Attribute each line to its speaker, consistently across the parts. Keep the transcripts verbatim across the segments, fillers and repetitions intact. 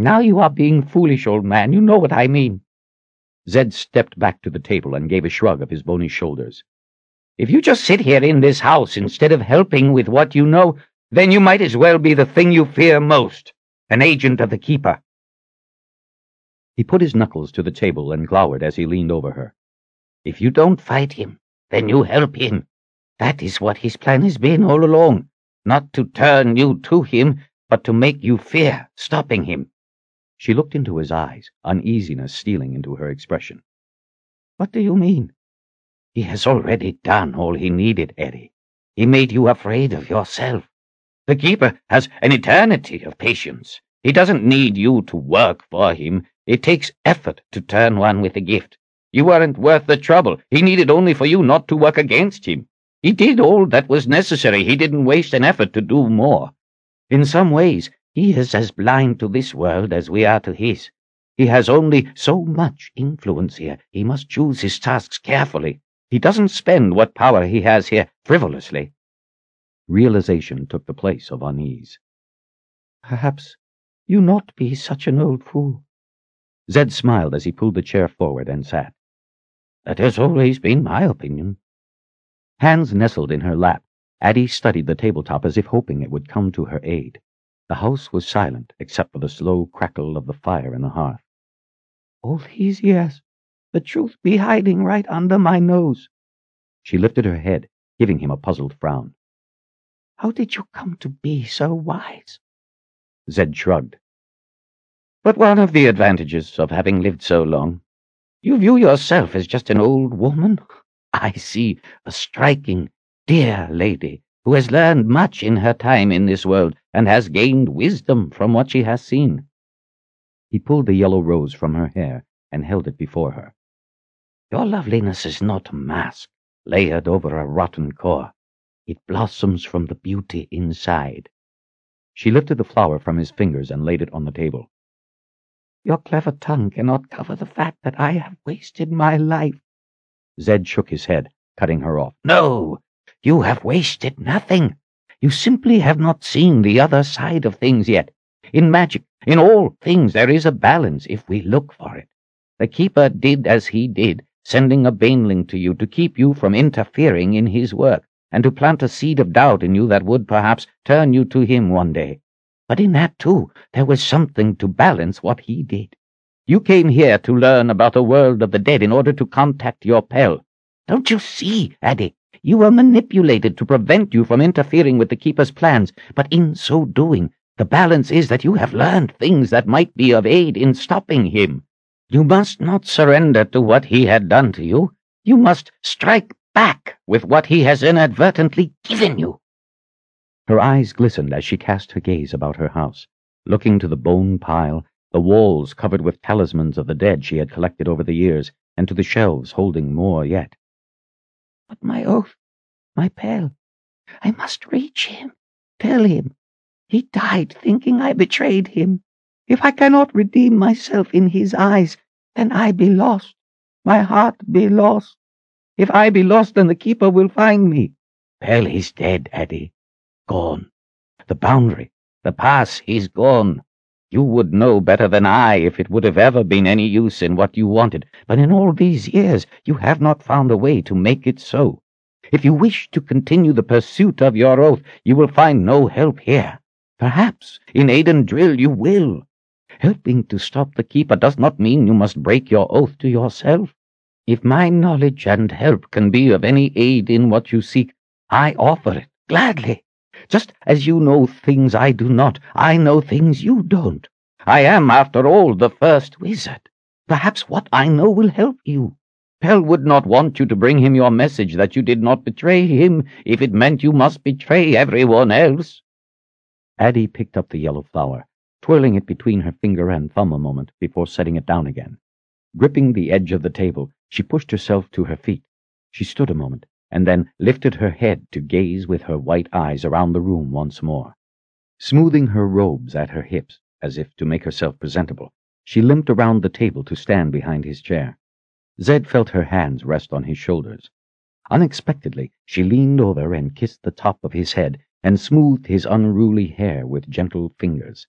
Speaker 1: Now you are being foolish, old man. You know what I mean. Zed stepped back to the table and gave a shrug of his bony shoulders. If you just sit here in this house instead of helping with what you know, then you might as well be the thing you fear most, an agent of the Keeper. He put his knuckles to the table and glowered as he leaned over her. If you don't fight him, then you help him. That is what his plan has been all along, not to turn you to him, but to make you fear stopping him. She looked into his eyes, uneasiness stealing into her expression. What do you mean? He has already done all he needed, Eddie. He made you afraid of yourself. The Keeper has an eternity of patience. He doesn't need you to work for him. It takes effort to turn one with a gift. You weren't worth the trouble. He needed only for you not to work against him. He did all that was necessary. He didn't waste an effort to do more. In some ways, he is as blind to this world as we are to his. He has only so much influence here. He must choose his tasks carefully. He doesn't spend what power he has here frivolously. Realization took the place of unease. Perhaps you not be such an old fool. Zed smiled as he pulled the chair forward and sat. That has always been my opinion. Hands nestled in her lap, Addie studied the tabletop as if hoping it would come to her aid. The house was silent, except for the slow crackle of the fire in the hearth. All these years, the truth be hiding right under my nose. She lifted her head, giving him a puzzled frown. How did you come to be so wise? Zed shrugged. But one of the advantages of having lived so long, you view yourself as just an old woman. I see a striking, dear lady who has learned much in her time in this world and has gained wisdom from what she has seen. He pulled the yellow rose from her hair and held it before her. Your loveliness is not a mask layered over a rotten core. It blossoms from the beauty inside. She lifted the flower from his fingers and laid it on the table. Your clever tongue cannot cover the fact that I have wasted my life. Zed shook his head, cutting her off. No, you have wasted nothing. You simply have not seen the other side of things yet. In magic, in all things, there is a balance if we look for it. The Keeper did as he did, sending a baneling to you to keep you from interfering in his work, and to plant a seed of doubt in you that would perhaps turn you to him one day. But in that, too, there was something to balance what he did. You came here to learn about the world of the dead in order to contact your Pell. Don't you see, Addie? You were manipulated to prevent you from interfering with the Keeper's plans, but in so doing, the balance is that you have learned things that might be of aid in stopping him. You must not surrender to what he had done to you. You must strike back with what he has inadvertently given you. Her eyes glistened as she cast her gaze about her house, looking to the bone pile, the walls covered with talismans of the dead she had collected over the years, and to the shelves holding more yet. But my oath, my Pell, I must reach him, tell him. He died thinking I betrayed him. If I cannot redeem myself in his eyes, then I be lost. My heart be lost. If I be lost, then the Keeper will find me. Pell is dead, Addie. Gone. The boundary, the pass is gone. You would know better than I if it would have ever been any use in what you wanted, but in all these years you have not found a way to make it so. If you wish to continue the pursuit of your oath, you will find no help here. Perhaps in Aden Drill you will. Helping to stop the Keeper does not mean you must break your oath to yourself. If my knowledge and help can be of any aid in what you seek, I offer it gladly. Just as you know things I do not, I know things you don't. I am, after all, the first wizard. Perhaps what I know will help you. Pell would not want you to bring him your message that you did not betray him if it meant you must betray everyone else. Addie picked up the yellow flower, twirling it between her finger and thumb a moment before setting it down again. Gripping the edge of the table, she pushed herself to her feet. She stood a moment, and then lifted her head to gaze with her white eyes around the room once more. Smoothing her robes at her hips, as if to make herself presentable, she limped around the table to stand behind his chair. Zed felt her hands rest on his shoulders. Unexpectedly, she leaned over and kissed the top of his head and smoothed his unruly hair with gentle fingers.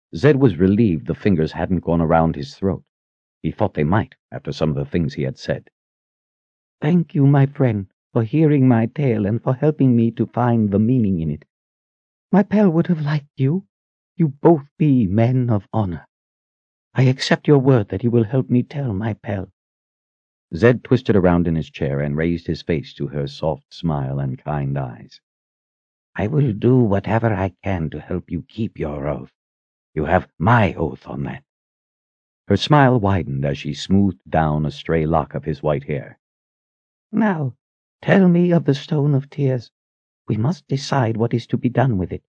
Speaker 1: Zed was relieved the fingers hadn't gone around his throat. He thought they might, after some of the things he had said.
Speaker 2: Thank you, my friend, for hearing my tale and for helping me to find the meaning in it. My pal would have liked you. You both be men of honor. I accept your word that you will help me tell my pal.
Speaker 1: Zed twisted around in his chair and raised his face to her soft smile and kind eyes.
Speaker 2: I will do whatever I can to help you keep your oath. You have my oath on that.
Speaker 1: Her smile widened as she smoothed down a stray lock of his white hair.
Speaker 2: Now, tell me of the Stone of Tears. We must decide what is to be done with it.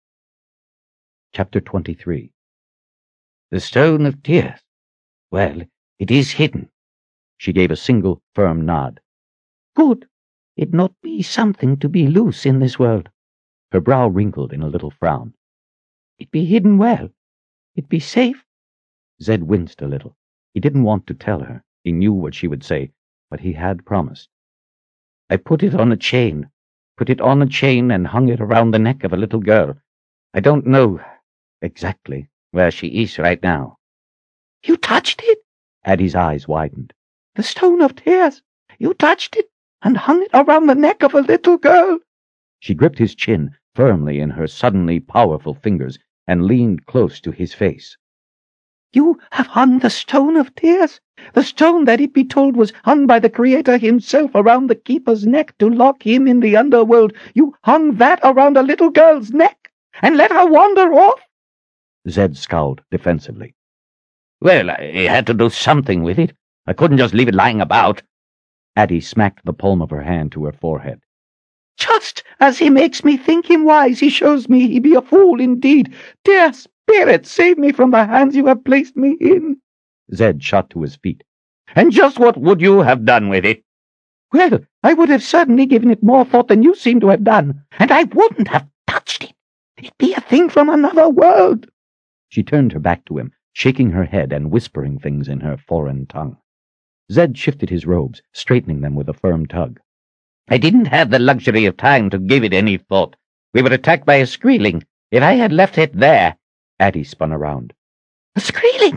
Speaker 1: Chapter twenty-three.
Speaker 2: The Stone of Tears. Well, it is hidden.
Speaker 1: She gave a single, firm nod.
Speaker 2: Good. It not be something to be loose in this world.
Speaker 1: Her brow wrinkled in a little frown.
Speaker 2: It be hidden well. It be safe.
Speaker 1: Zed winced a little. He didn't want to tell her. He knew what she would say, but he had promised.
Speaker 2: I put it on a chain. Put it on a chain and hung it around the neck of a little girl. I don't know exactly where she is right now. You touched it?
Speaker 1: Addie's eyes widened.
Speaker 2: The Stone of Tears. You touched it and hung it around the neck of a little girl.
Speaker 1: She gripped his chin firmly in her suddenly powerful fingers and leaned close to his face.
Speaker 2: You have hung the Stone of Tears, the stone that it be told was hung by the Creator himself around the Keeper's neck to lock him in the underworld. You hung that around a little girl's neck and let her wander off?
Speaker 1: Zed scowled defensively.
Speaker 2: Well, I had to do something with it. I couldn't just leave it lying about.
Speaker 1: Addie smacked the palm of her hand to her forehead.
Speaker 2: Just as he makes me think him wise, he shows me he be a fool indeed. Dear Spirit, save me from the hands you have placed me in.
Speaker 1: Zed shot to his feet.
Speaker 2: And just what would you have done with it? Well, I would have certainly given it more thought than you seem to have done, and I wouldn't have touched it. It be a thing from another world.
Speaker 1: She turned her back to him, shaking her head and whispering things in her foreign tongue. Zed shifted his robes, straightening them with a firm tug.
Speaker 2: I didn't have the luxury of time to give it any thought. We were attacked by a Skreeling. If I had left it there—
Speaker 1: Addie spun around.
Speaker 2: A Skreeling?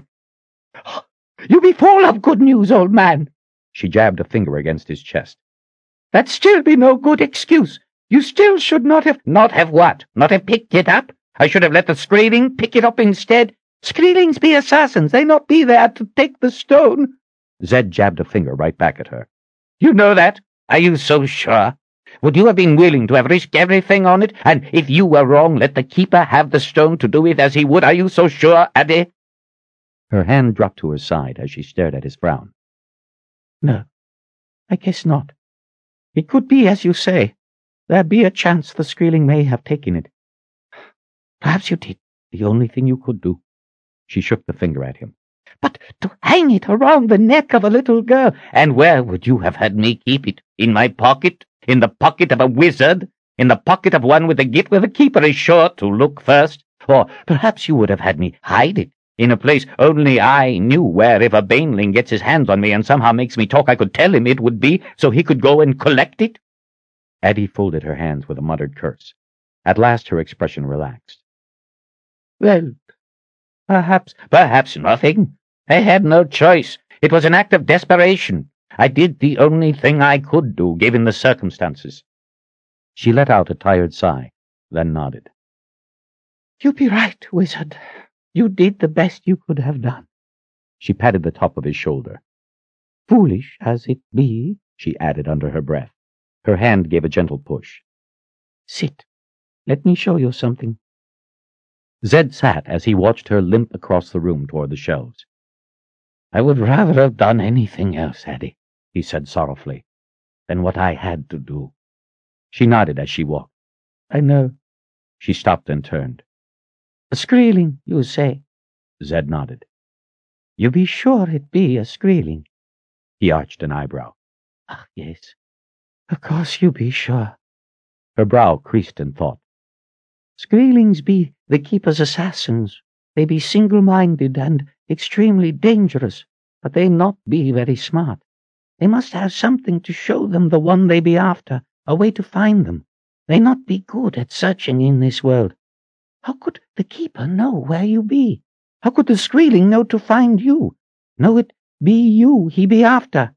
Speaker 2: You be full of good news, old man.
Speaker 1: She jabbed a finger against his chest.
Speaker 2: That still be no good excuse. You still should not have— Not have what? Not have picked it up? I should have let the Skreeling pick it up instead. Skreelings be assassins. They not be there to take the stone.
Speaker 1: Zed jabbed a finger right back at her.
Speaker 2: You know that? Are you so sure? Would you have been willing to have risked everything on it? And if you were wrong, let the Keeper have the stone to do with as he would? Are you so sure, Addie?
Speaker 1: Her hand dropped to her side as she stared at his frown.
Speaker 2: No, I guess not. It could be as you say. There be a chance the Skreeling may have taken it. Perhaps you did the only thing you could do.
Speaker 1: She shook the finger at him.
Speaker 2: But to hang it around the neck of a little girl— And where would you have had me keep it? In my pocket? In the pocket of a wizard? In the pocket of one with a gift where the Keeper is sure to look first? Or perhaps you would have had me hide it in a place only I knew, where if a Baneling gets his hands on me and somehow makes me talk, I could tell him it would be, so he could go and collect it?
Speaker 1: Addie folded her hands with a muttered curse. At last her expression relaxed.
Speaker 2: Well, perhaps— Perhaps nothing. I had no choice. It was an act of desperation. I did the only thing I could do, given the circumstances.
Speaker 1: She let out a tired sigh, then nodded.
Speaker 2: You be right, wizard. You did the best you could have done.
Speaker 1: She patted the top of his shoulder.
Speaker 2: Foolish as it be,
Speaker 1: she added under her breath. Her hand gave a gentle push.
Speaker 2: Sit. Let me show you something.
Speaker 1: Zed sat as he watched her limp across the room toward the shelves.
Speaker 2: I would rather have done anything else, Addie, he said sorrowfully, than what I had to do.
Speaker 1: She nodded as she walked.
Speaker 2: I know.
Speaker 1: She stopped and turned.
Speaker 2: A Skreeling, you say?
Speaker 1: Zed nodded.
Speaker 2: You be sure it be a Skreeling?
Speaker 1: He arched an eyebrow.
Speaker 2: Ah, yes. Of course you be sure.
Speaker 1: Her brow creased in thought.
Speaker 2: Skreelings be the Keeper's assassins. They be single-minded and extremely dangerous, but they not be very smart. They must have something to show them the one they be after, a way to find them. They not be good at searching in this world. How could the keeper know where you be? How could the Skreeling know to find you? Know it be you he be after?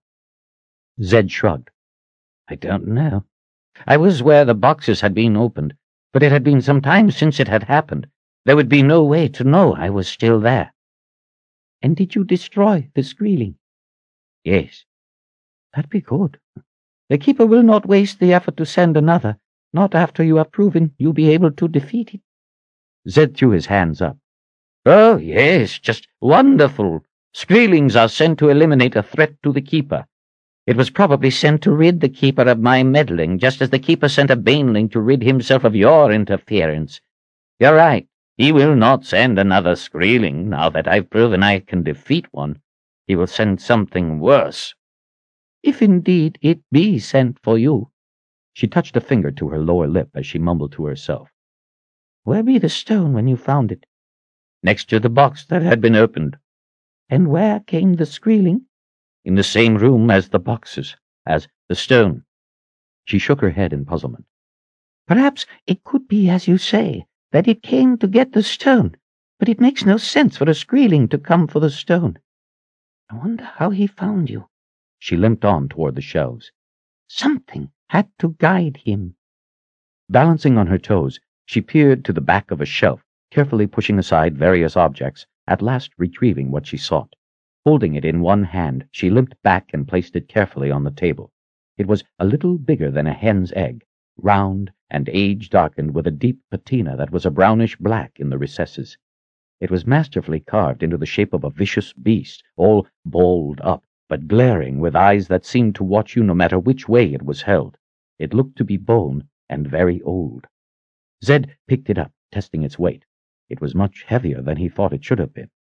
Speaker 1: Zed shrugged. I don't know. I was where the boxes had been opened, but it had been some time since it had happened. There would be no way to know I was still there.
Speaker 2: And did you destroy the Skreeling?
Speaker 1: Yes.
Speaker 2: That be good. The keeper will not waste the effort to send another, not after you have proven you be able to defeat it.
Speaker 1: Zed threw his hands up. Oh, yes, just wonderful. Skreelings are sent to eliminate a threat to the keeper. It was probably sent to rid the keeper of my meddling, just as the keeper sent a baneling to rid himself of your interference. You're right. He will not send another Skreeling, now that I've proven I can defeat one. He will send something worse.
Speaker 2: If indeed it be sent for you.
Speaker 1: She touched a finger to her lower lip as she mumbled to herself.
Speaker 2: Where be the stone when you found it?
Speaker 1: Next to the box that had been opened.
Speaker 2: And where came the Skreeling?
Speaker 1: In the same room as the boxes, as the stone. She shook her head in puzzlement.
Speaker 2: Perhaps it could be as you say, that it came to get the stone, but it makes no sense for a Skreeling to come for the stone. I wonder how he found you.
Speaker 1: She limped on toward the shelves.
Speaker 2: Something had to guide him.
Speaker 1: Balancing on her toes, she peered to the back of a shelf, carefully pushing aside various objects, at last retrieving what she sought. Holding it in one hand, she limped back and placed it carefully on the table. It was a little bigger than a hen's egg, round and age-darkened with a deep patina that was a brownish black in the recesses. It was masterfully carved into the shape of a vicious beast, all balled up, but glaring with eyes that seemed to watch you no matter which way it was held. It looked to be bone and very old. Zed picked it up, testing its weight. It was much heavier than he thought it should have been.